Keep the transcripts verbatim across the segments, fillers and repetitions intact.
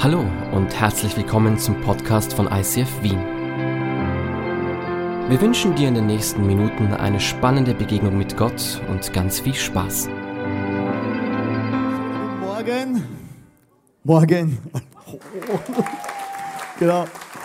Hallo und herzlich willkommen zum Podcast von I C F Wien. Wir wünschen dir in den nächsten Minuten eine spannende Begegnung mit Gott und ganz viel Spaß. Morgen. Morgen. Genau.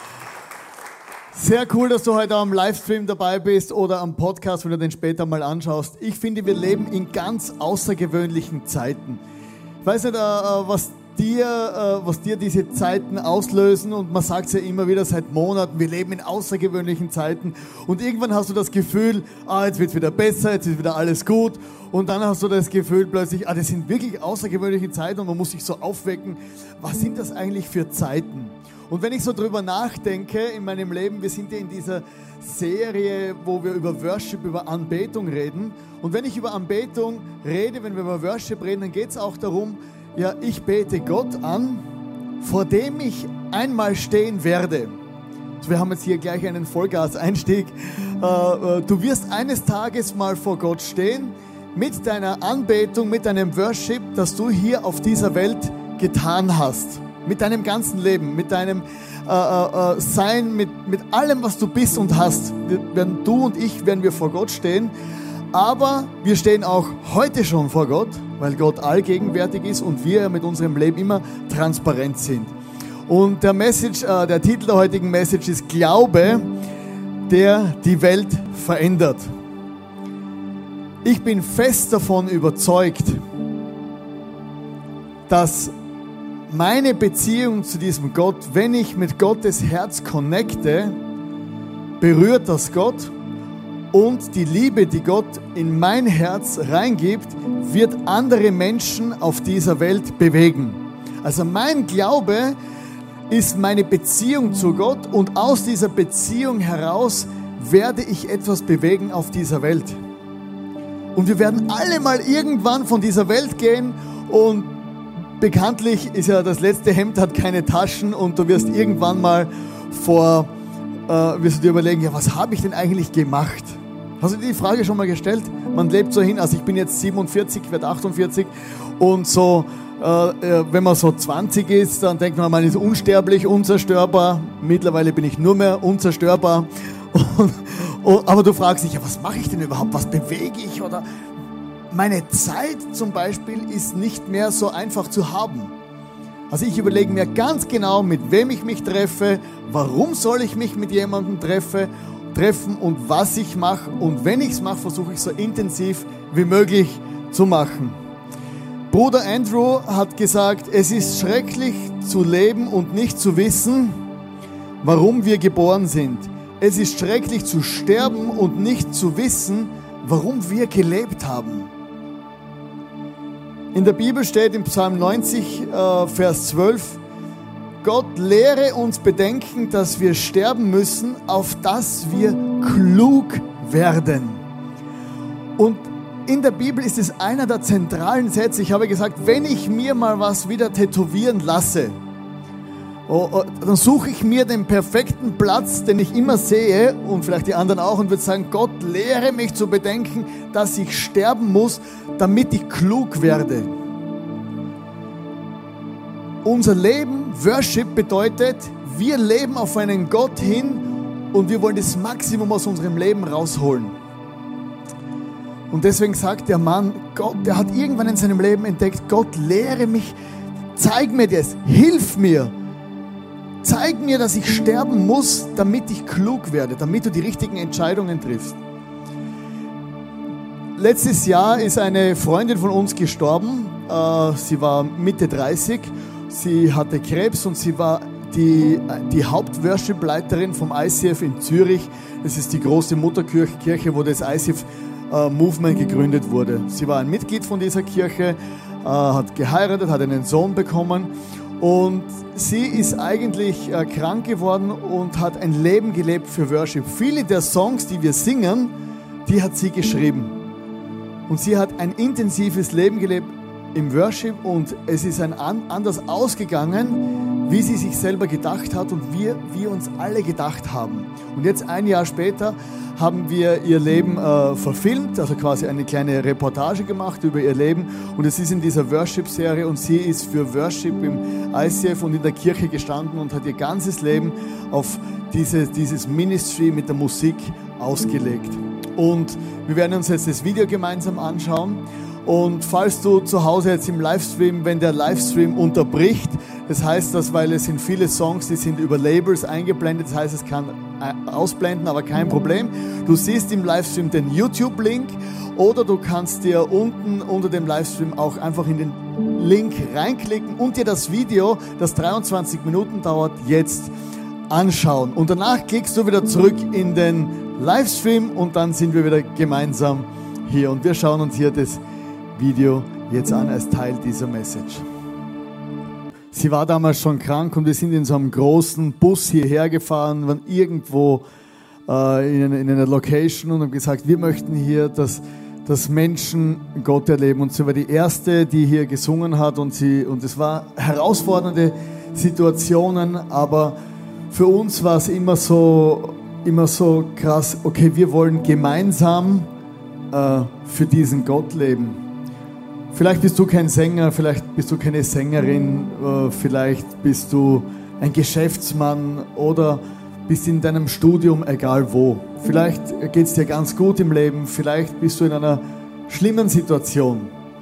Sehr cool, dass du heute am Livestream dabei bist oder am Podcast, wenn du den später mal anschaust. Ich finde, wir leben in ganz außergewöhnlichen Zeiten. Ich weiß nicht, was dir, was dir diese Zeiten auslösen, und man sagt es ja immer wieder seit Monaten, wir leben in außergewöhnlichen Zeiten, und irgendwann hast du das Gefühl, ah, jetzt wird es wieder besser, jetzt ist wieder alles gut, und dann hast du das Gefühl plötzlich, ah, das sind wirklich außergewöhnliche Zeiten und man muss sich so aufwecken, was sind das eigentlich für Zeiten? Und wenn ich so drüber nachdenke in meinem Leben, wir sind ja in dieser Serie, wo wir über Worship, über Anbetung reden, und wenn ich über Anbetung rede, wenn wir über Worship reden, dann geht es auch darum, ja, ich bete Gott an, vor dem ich einmal stehen werde. Also wir haben jetzt hier gleich einen Vollgas-Einstieg. Du wirst eines Tages mal vor Gott stehen, mit deiner Anbetung, mit deinem Worship, das du hier auf dieser Welt getan hast. Mit deinem ganzen Leben, mit deinem äh, äh, Sein, mit, mit allem, was du bist und hast. Wir, werden du und ich, werden wir vor Gott stehen. Aber wir stehen auch heute schon vor Gott, weil Gott allgegenwärtig ist und wir mit unserem Leben immer transparent sind. Und der Message, äh, der Titel der heutigen Message ist Glaube, der die Welt verändert. Ich bin fest davon überzeugt, dass meine Beziehung zu diesem Gott, wenn ich mit Gottes Herz connecte, berührt das Gott. Und die Liebe, die Gott in mein Herz reingibt, wird andere Menschen auf dieser Welt bewegen. Also mein Glaube ist meine Beziehung zu Gott, und aus dieser Beziehung heraus werde ich etwas bewegen auf dieser Welt. Und wir werden alle mal irgendwann von dieser Welt gehen, und bekanntlich ist ja das letzte Hemd hat keine Taschen, und du wirst irgendwann mal vor, äh, wirst du dir überlegen, ja, was habe ich denn eigentlich gemacht? Hast du dir die Frage schon mal gestellt? Man lebt so hin, also ich bin jetzt siebenundvierzig, ich werde achtundvierzig, und so, äh, wenn man so zwanzig ist, dann denkt man, man ist unsterblich, unzerstörbar. Mittlerweile bin ich nur mehr unzerstörbar. Und, und, aber du fragst dich, ja, was mache ich denn überhaupt? Was bewege ich? Oder meine Zeit zum Beispiel ist nicht mehr so einfach zu haben. Also ich überlege mir ganz genau, mit wem ich mich treffe, warum soll ich mich mit jemandem treffe, treffen und was ich mache. Und wenn ich es mache, versuche ich so intensiv wie möglich zu machen. Bruder Andrew hat gesagt, es ist schrecklich zu leben und nicht zu wissen, warum wir geboren sind. Es ist schrecklich zu sterben und nicht zu wissen, warum wir gelebt haben. In der Bibel steht im Psalm neunzig, äh, Vers zwölf, Gott lehre uns bedenken, dass wir sterben müssen, auf dass wir klug werden. Und in der Bibel ist es einer der zentralen Sätze. Ich habe gesagt, wenn ich mir mal was wieder tätowieren lasse, oh, oh, dann suche ich mir den perfekten Platz, den ich immer sehe, und vielleicht die anderen auch, und würde sagen, Gott lehre mich zu bedenken, dass ich sterben muss, damit ich klug werde. Unser Leben, Worship, bedeutet, wir leben auf einen Gott hin und wir wollen das Maximum aus unserem Leben rausholen. Und deswegen sagt der Mann, Gott, der hat irgendwann in seinem Leben entdeckt, Gott, lehre mich, zeig mir das, hilf mir. Zeig mir, dass ich sterben muss, damit ich klug werde, damit du die richtigen Entscheidungen triffst. Letztes Jahr ist eine Freundin von uns gestorben. Sie war Mitte dreißig. Sie hatte Krebs und sie war die, die Haupt-Worship-Leiterin vom I C F in Zürich. Das ist die große Mutterkirche, wo das I C F-Movement gegründet wurde. Sie war ein Mitglied von dieser Kirche, hat geheiratet, hat einen Sohn bekommen. Und sie ist eigentlich äh, krank geworden und hat ein Leben gelebt für Worship. Viele der Songs, die wir singen, die hat sie geschrieben. Und sie hat ein intensives Leben gelebt im Worship, und es ist ein an, anders ausgegangen, wie sie sich selber gedacht hat und wir, wir uns alle gedacht haben. Und jetzt ein Jahr später haben wir ihr Leben äh, verfilmt, also quasi eine kleine Reportage gemacht über ihr Leben. Und es ist in dieser Worship-Serie und sie ist für Worship im I C F und in der Kirche gestanden und hat ihr ganzes Leben auf diese, dieses Ministry mit der Musik ausgelegt. Und wir werden uns jetzt das Video gemeinsam anschauen. Und falls du zu Hause jetzt im Livestream, wenn der Livestream unterbricht, das heißt das, weil es sind viele Songs, die sind über Labels eingeblendet, das heißt, es kann ausblenden, aber kein Problem. Du siehst im Livestream den YouTube-Link oder du kannst dir unten unter dem Livestream auch einfach in den Link reinklicken und dir das Video, das dreiundzwanzig Minuten dauert, jetzt anschauen. Und danach klickst du wieder zurück in den Livestream und dann sind wir wieder gemeinsam hier. Und wir schauen uns hier das Video jetzt an als Teil dieser Message. Sie war damals schon krank und wir sind in so einem großen Bus hierher gefahren, waren irgendwo äh, in, in einer Location und haben gesagt, wir möchten hier, dass, dass Menschen Gott erleben. Und sie war die Erste, die hier gesungen hat und, sie, und es war herausfordernde Situationen, aber für uns war es immer so, immer so krass, okay, wir wollen gemeinsam äh, für diesen Gott leben. Vielleicht bist du kein Sänger, vielleicht bist du keine Sängerin, vielleicht bist du ein Geschäftsmann oder bist in deinem Studium, egal wo. Vielleicht geht es dir ganz gut im Leben, vielleicht bist du in einer schlimmen Situation.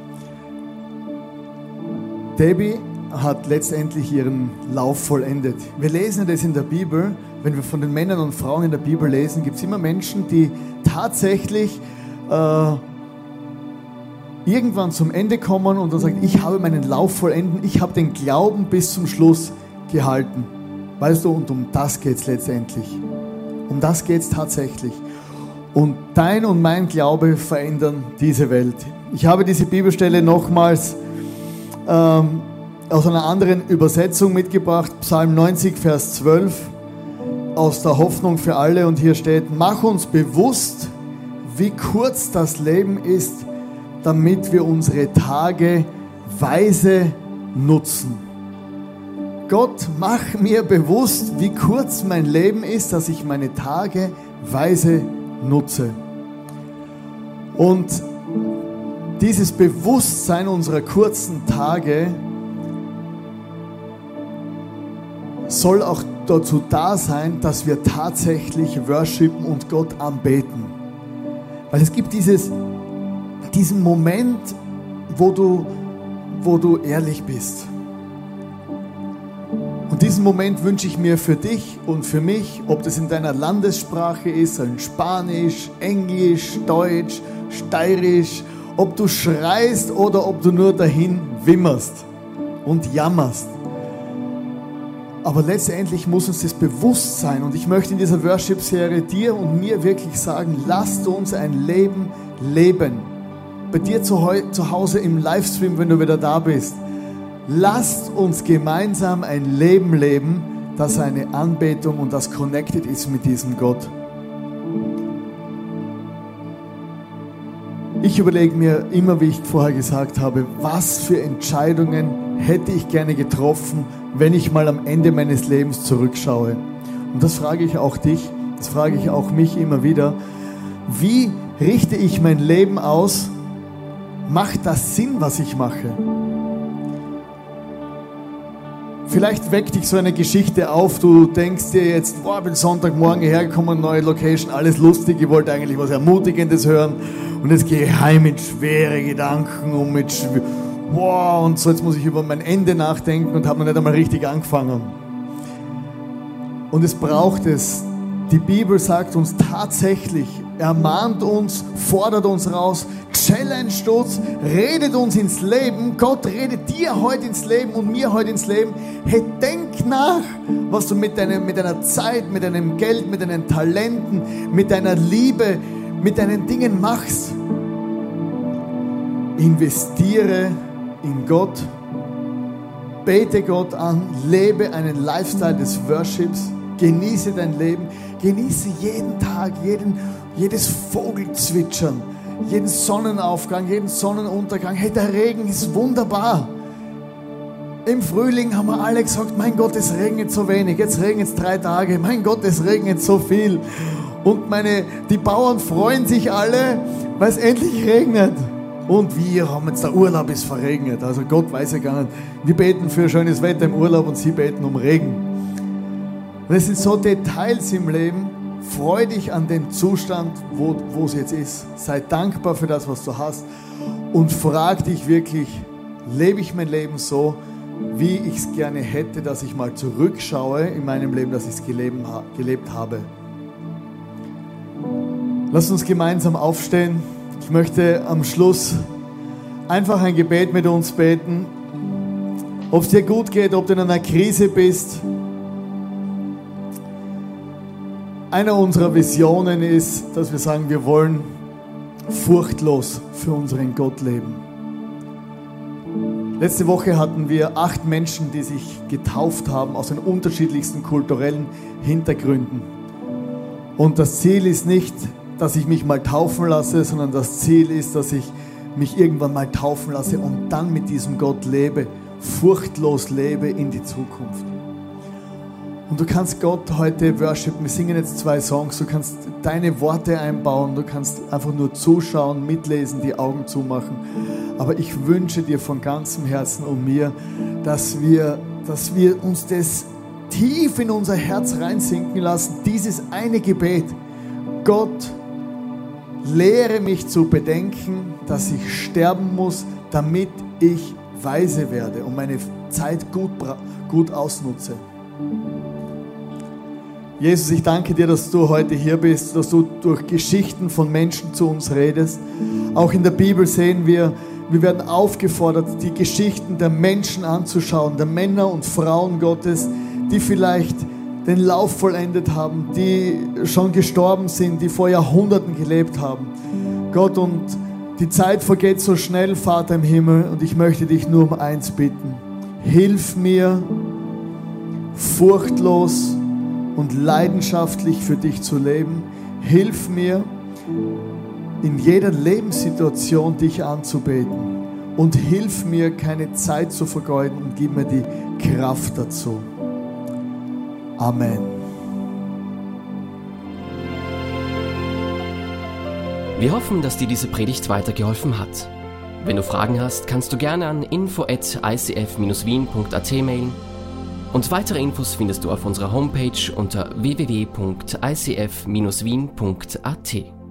Debbie hat letztendlich ihren Lauf vollendet. Wir lesen das in der Bibel, wenn wir von den Männern und Frauen in der Bibel lesen, gibt es immer Menschen, die tatsächlich äh, irgendwann zum Ende kommen und dann sagen, ich habe meinen Lauf vollenden, ich habe den Glauben bis zum Schluss gehalten. Weißt du, und um das geht es letztendlich. Um das geht es tatsächlich. Und dein und mein Glaube verändern diese Welt. Ich habe diese Bibelstelle nochmals ähm, aus einer anderen Übersetzung mitgebracht, Psalm neunzig, Vers zwölf, aus der Hoffnung für alle. Und hier steht, mach uns bewusst, wie kurz das Leben ist, damit wir unsere Tage weise nutzen. Gott, mach mir bewusst, wie kurz mein Leben ist, dass ich meine Tage weise nutze. Und dieses Bewusstsein unserer kurzen Tage soll auch dazu da sein, dass wir tatsächlich worshipen und Gott anbeten. Weil es gibt dieses diesen Moment, wo du, wo du ehrlich bist. Und diesen Moment wünsche ich mir für dich und für mich, ob das in deiner Landessprache ist, in Spanisch, Englisch, Deutsch, Steirisch, ob du schreist oder ob du nur dahin wimmerst und jammerst. Aber letztendlich muss uns das bewusst sein. Und ich möchte in dieser Worship-Serie dir und mir wirklich sagen, lasst uns ein Leben leben. Bei dir zu, heu- zu Hause im Livestream, wenn du wieder da bist. Lasst uns gemeinsam ein Leben leben, das eine Anbetung und das connected ist mit diesem Gott. Ich überlege mir immer, wie ich vorher gesagt habe, was für Entscheidungen hätte ich gerne getroffen, wenn ich mal am Ende meines Lebens zurückschaue. Und das frage ich auch dich, das frage ich auch mich immer wieder. Wie richte ich mein Leben aus? Macht das Sinn, was ich mache? Vielleicht weckt dich so eine Geschichte auf, du denkst dir jetzt, boah, ich bin Sonntagmorgen hergekommen, neue Location, alles lustig, ich wollte eigentlich was Ermutigendes hören und jetzt gehe ich heim mit schweren Gedanken und mit, schw- boah, und so jetzt muss ich über mein Ende nachdenken und habe noch nicht einmal richtig angefangen. Und es braucht es. Die Bibel sagt uns tatsächlich, ermahnt uns, fordert uns raus, challenged uns, redet uns ins Leben. Gott redet dir heute ins Leben und mir heute ins Leben. Hey, denk nach, was du mit, deinem, mit deiner Zeit, mit deinem Geld, mit deinen Talenten, mit deiner Liebe, mit deinen Dingen machst. Investiere in Gott, bete Gott an, lebe einen Lifestyle des Worships, genieße dein Leben, genieße jeden Tag, jeden, jedes Vogelzwitschern, jeden Sonnenaufgang, jeden Sonnenuntergang. Hey, der Regen ist wunderbar. Im Frühling haben wir alle gesagt, mein Gott, es regnet so wenig, jetzt regnet es drei Tage, mein Gott, es regnet so viel. Und meine, die Bauern freuen sich alle, weil es endlich regnet. Und wir haben jetzt, der Urlaub ist verregnet, also Gott weiß ja gar nicht. Wir beten für schönes Wetter im Urlaub und sie beten um Regen. Und es sind so Details im Leben. Freu dich an den Zustand, wo, wo es jetzt ist. Sei dankbar für das, was du hast. Und frag dich wirklich, lebe ich mein Leben so, wie ich es gerne hätte, dass ich mal zurückschaue in meinem Leben, dass ich es gelebt, gelebt habe. Lass uns gemeinsam aufstehen. Ich möchte am Schluss einfach ein Gebet mit uns beten. Ob es dir gut geht, ob du in einer Krise bist. Eine unserer Visionen ist, dass wir sagen, wir wollen furchtlos für unseren Gott leben. Letzte Woche hatten wir acht Menschen, die sich getauft haben aus den unterschiedlichsten kulturellen Hintergründen. Und das Ziel ist nicht, dass ich mich mal taufen lasse, sondern das Ziel ist, dass ich mich irgendwann mal taufen lasse und dann mit diesem Gott lebe, furchtlos lebe in die Zukunft. Und du kannst Gott heute worshipen. Wir singen jetzt zwei Songs. Du kannst deine Worte einbauen. Du kannst einfach nur zuschauen, mitlesen, die Augen zumachen. Aber ich wünsche dir von ganzem Herzen und mir, dass wir, dass wir uns das tief in unser Herz reinsinken lassen. Dieses eine Gebet. Gott, lehre mich zu bedenken, dass ich sterben muss, damit ich weise werde und meine Zeit gut, gut ausnutze. Jesus, ich danke dir, dass du heute hier bist, dass du durch Geschichten von Menschen zu uns redest. Auch in der Bibel sehen wir, wir werden aufgefordert, die Geschichten der Menschen anzuschauen, der Männer und Frauen Gottes, die vielleicht den Lauf vollendet haben, die schon gestorben sind, die vor Jahrhunderten gelebt haben. Gott, und die Zeit vergeht so schnell, Vater im Himmel, und ich möchte dich nur um eins bitten. Hilf mir, furchtlos und leidenschaftlich für dich zu leben. Hilf mir, in jeder Lebenssituation dich anzubeten. Und hilf mir, keine Zeit zu vergeuden, und gib mir die Kraft dazu. Amen. Wir hoffen, dass dir diese Predigt weitergeholfen hat. Wenn du Fragen hast, kannst du gerne an info at i c f dash wien punkt a t mailen. Und weitere Infos findest du auf unserer Homepage unter w w w punkt i c f dash wien punkt a t.